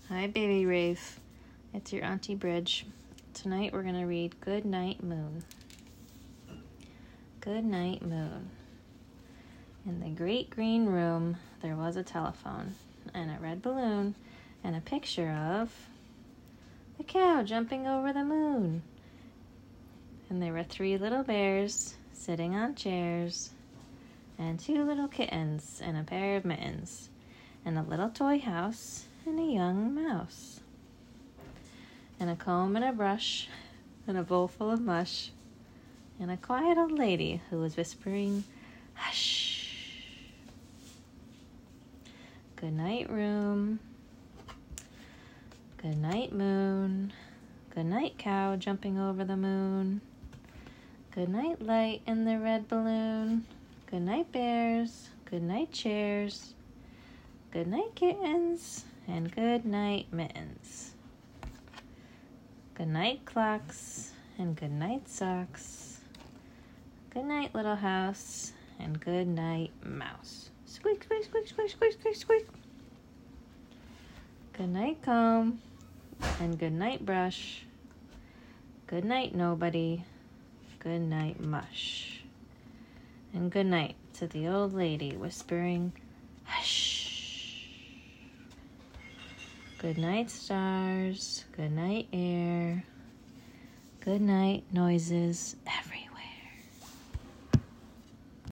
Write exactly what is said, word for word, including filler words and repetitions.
Hi, baby Rafe. It's your Auntie Bridge. Tonight we're going to read Good Night Moon. Good Night Moon. In the great green room, there was a telephone and a red balloon and a picture of a cow jumping over the moon. And there were three little bears sitting on chairs and two little kittens and a pair of mittens and a little toy house and a young mouse and a comb and a brush and a bowl full of mush and a quiet old lady who was whispering, hush. Good night, room. Good night, moon. Good night, cow jumping over the moon. Good night, light in the red balloon. Good night, bears. Good night, chairs. Good night, kittens. And good night, mittens. Good night, clocks. And good night, socks. Good night, little house. And good night, mouse. Squeak, squeak, squeak, squeak, squeak, squeak, squeak. Good night, comb. And good night, brush. Good night, nobody. Good night, mush. And good night to the old lady whispering, hush. Good night, stars. Good night, air. Good night, noises